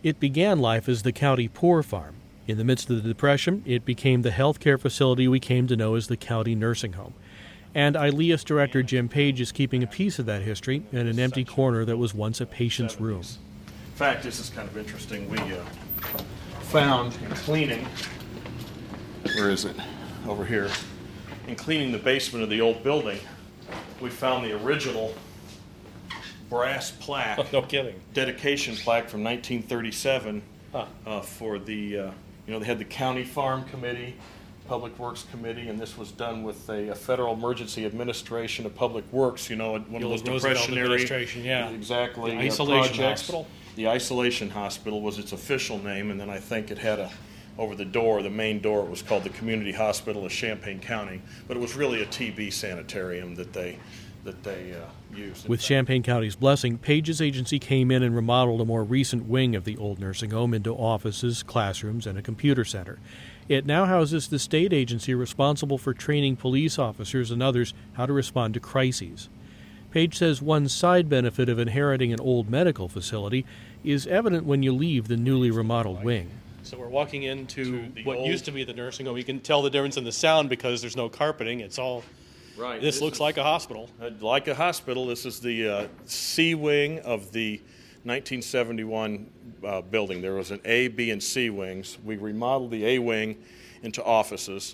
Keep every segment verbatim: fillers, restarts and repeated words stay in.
It began life as the County Poor Farm. In the midst of the Depression, it became the health care facility we came to know as the County Nursing Home. And I L E A S Director Jim Page is keeping a piece of that history in an empty corner that was once a patient's room. In fact, this is kind of interesting. We uh, found in cleaning, where is it? Over here. In cleaning the basement of the old building, we found the original brass plaque. Oh, no kidding. Dedication plaque from nineteen thirty-seven huh. uh, for the, uh, you know, they had the County Farm Committee, Public Works Committee, and this was done with a, a Federal Emergency Administration of Public Works, you know, one of those depressionary, yeah. exactly, the uh, isolation projects. hospital. The Isolation Hospital was its official name, and then I think it had a, over the door, the main door, it was called the Community Hospital of Champaign County, but it was really a T B sanitarium that they that they uh, used. With Champaign County's blessing, Page's agency came in and remodeled a more recent wing of the old nursing home into offices, classrooms, and a computer center. It now houses the state agency responsible for training police officers and others how to respond to crises. Page says one side benefit of inheriting an old medical facility is evident when you leave the newly remodeled wing. So we're walking into what old, used to be the nursing home. You can tell the difference in the sound because there's no carpeting. It's all... Right. This, this looks is, like a hospital. Uh, like a hospital. This is the uh, C wing of the nineteen seventy-one uh, building. There was an A, B, and C wings. We remodeled the A wing into offices,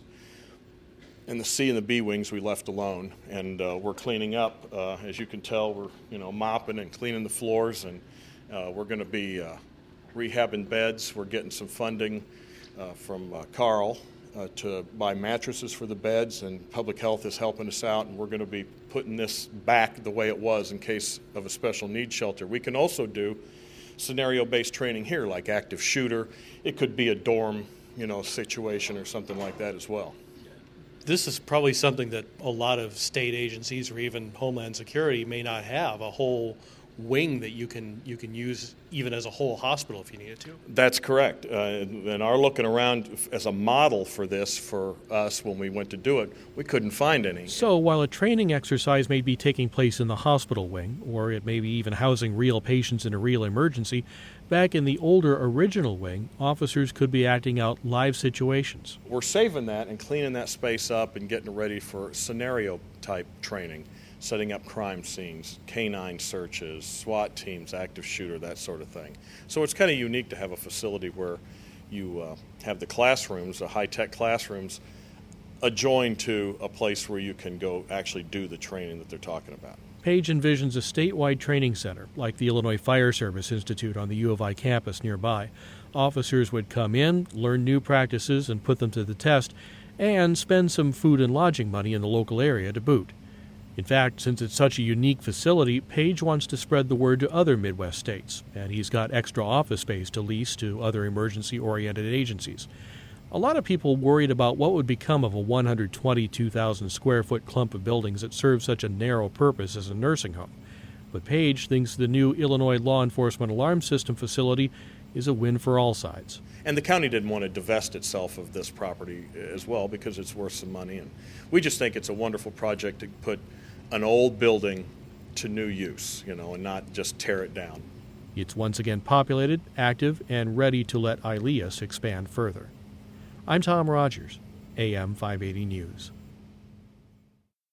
and the C and the B wings we left alone. And uh, we're cleaning up. Uh, as you can tell, we're you know mopping and cleaning the floors, and uh, we're going to be uh, rehabbing beds. We're getting some funding uh, from uh, Carl. Uh, to buy mattresses for the beds, and Public Health is helping us out, and we're going to be putting this back the way it was in case of a special needs shelter. We can also do scenario-based training here, like active shooter. It could be a dorm, you know, situation or something like that as well. This is probably something that a lot of state agencies or even Homeland Security may not have, a whole wing that you can you can use even as a whole hospital if you needed to. That's correct. Uh, and our looking around as a model for this for us when we went to do it, we couldn't find any. So while a training exercise may be taking place in the hospital wing, or it may be even housing real patients in a real emergency, back in the older original wing, officers could be acting out live situations. We're saving that and cleaning that space up and getting it ready for scenario-type training. Setting up crime scenes, canine searches, SWAT teams, active shooter, that sort of thing. So it's kind of unique to have a facility where you uh, have the classrooms, the high-tech classrooms, adjoined to a place where you can go actually do the training that they're talking about. Page envisions a statewide training center, like the Illinois Fire Service Institute on the U of I campus nearby. Officers would come in, learn new practices, and put them to the test, and spend some food and lodging money in the local area to boot. In fact, since it's such a unique facility, Page wants to spread the word to other Midwest states, and he's got extra office space to lease to other emergency-oriented agencies. A lot of people worried about what would become of a one hundred twenty-two thousand square foot clump of buildings that serve such a narrow purpose as a nursing home. But Page thinks the new Illinois Law Enforcement Alarm System facility is a win for all sides. And the county didn't want to divest itself of this property as well because it's worth some money. And we just think it's a wonderful project to put an old building to new use, you know, and not just tear it down. It's once again populated, active, and ready to let I L E A S expand further. I'm Tom Rogers, A M five eighty News.